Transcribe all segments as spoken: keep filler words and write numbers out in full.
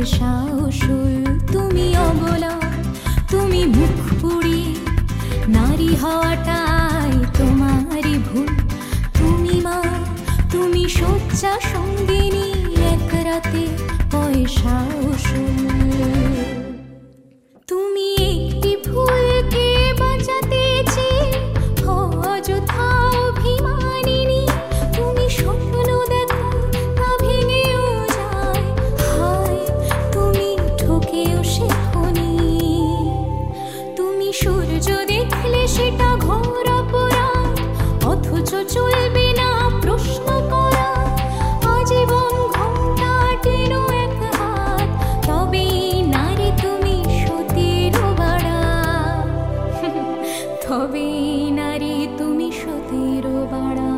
পয়সা উসুল। তুমি অবলা, তুমি মুখ পুড়ি, নারী হওয়াটাই তোমারই ভুল। তুমি মা, তুমি শয্যা সঙ্গিনী, এক রাতে পয়সা উসুল। তুমি একটি ফুলকে বাঁচাতে চেয়ে অযথা অভিমানিনী। তুমি স্বপ্ন দেখো, তা ভেঙেও যায়, হায় তুমি ঠকেও শেখোনি। তুমি সূর্য দেখলে সেটা ঘোর অপরাধ, অথচ চলবে না প্রশ্ন করা। আজীবন ঘন্টা টেনো এক হাত, তবে নারী তুমি সতীরও বাড়া। তবে নারী তুমি সতীরও বাড়া।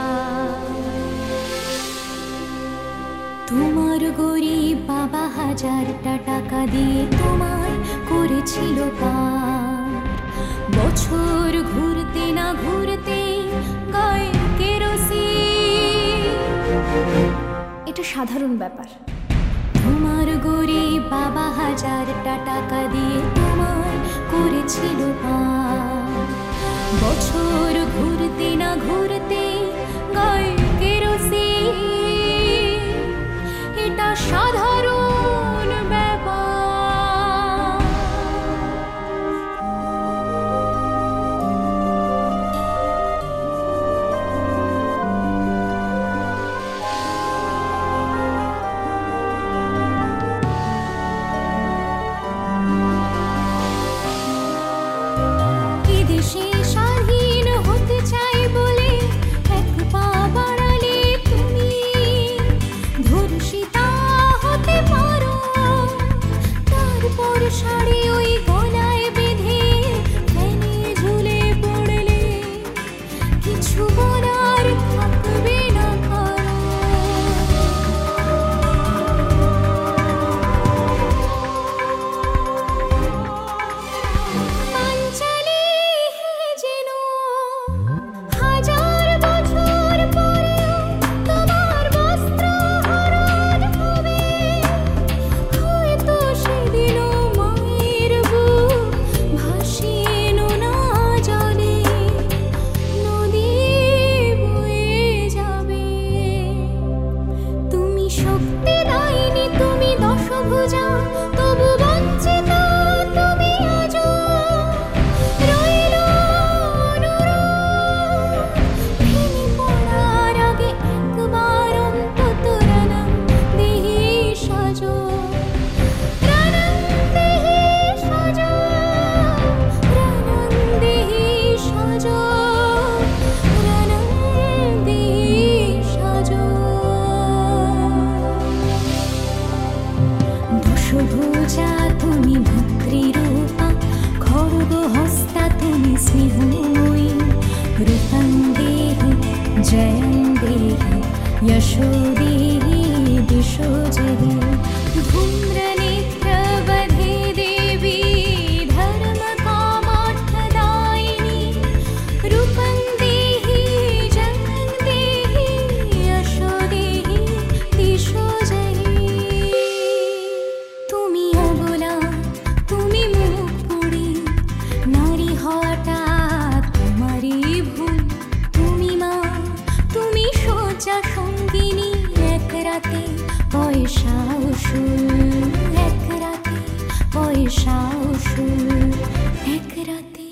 তোমার গরিব বাবা হাজারটা টাকা দিয়ে তোমায় করেছিল পান। বছর ঘুরতে না ঘুরতে গায়ে কেরোসিন, এটা সাধারণ ব্যাপার। তোমার গরিব বাবা হাজারটা টাকা দিয়ে তোমায় করেছিল পান। বছর ঘুরতে না ঘুরতে গায়ে কেরোসিন, এটা সাধারণ ব্যাপার। এদেশে স্বাধীন হতে চাই বলে এক পা বাড়ালে তুমি ধর্ষিতা হতে পারো। তারপর শাড়ি ওই গলায় বেঁধে ফ্যানে ঝুলে পড়লে কিছু বলার থাকবে না কারো। পাঞ্চালী যেন হাজার বছর পরেও তোমার বস্ত্র হরণ হবে। হয়তো সেদিনও মায়ের বুক ভাসিয়ে নোনা জলে নদী বয়ে যাবে। তুমি শক্তি দাইনি, তুমি দশভুজা, তবু বঞ্চিত তুমি আজও। রইল অনুরোধ, ভেঙে পড়ার আগে একবার অন্তত রানাং দেহি সাজো। রানাং দেহি সাজো, রানাং দেহি সাজো, রানাং দেহি সাজো। দশভুজা তুমি ভদ্রীরূপা, খড়গ হস্তা তুমি স্নেহময়ী। রূপং দেহি জয়ং দেহি যশো দেহি দিশো জহি। ধূম্রনেত্রবধে দেবী ধর্ম কামার্থদায়িনী। রূপং দেহি জয়ং দেহি যশো দেহি দিশো জহি। তুমি অবলা, তুমি মুখ পুড়ি, নারী হওয়াটা তোমারই ভুল। তুমি মা, তুমি শয্যা সঙ্গিনী, এক রাতে পয়সা উসুল। এক রাতে পয়সা উসুল, এক রাতে